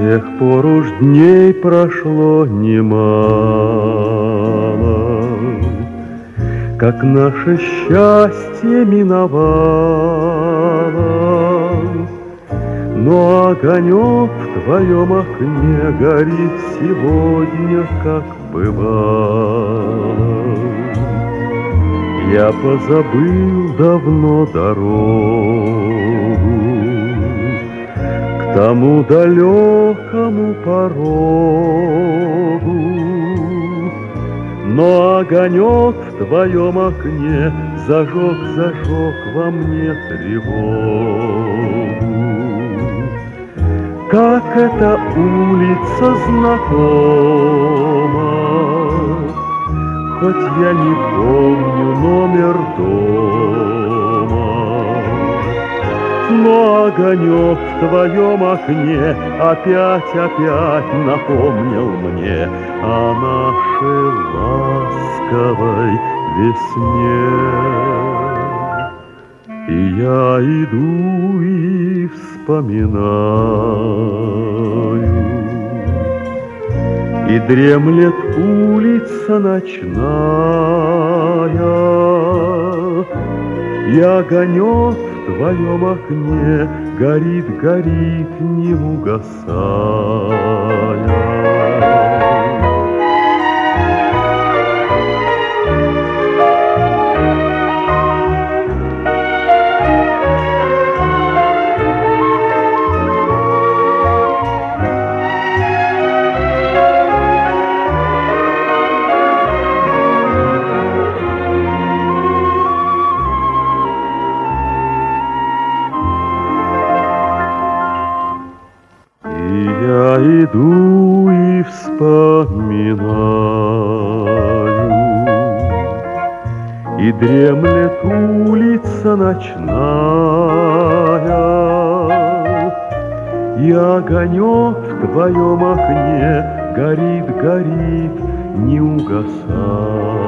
тех пор уж дней прошло немало, как наше счастье миновало, но огонек в твоем окне горит сегодня, как бывало. Я позабыл давно дорогу к тому далекому порогу, но огонек в твоем окне зажег во мне тревогу. Как эта улица знакома, хоть я не помню номер дома, но огонек в твоем окне опять напомнил мне о нашей ласковой весне. И я иду и вспоминаю, и дремлет улица ночная, и огонек в твоем окне горит, не угасая. Я иду и вспоминаю, и дремлет улица ночная, и огонек в твоем окне горит, не угасая.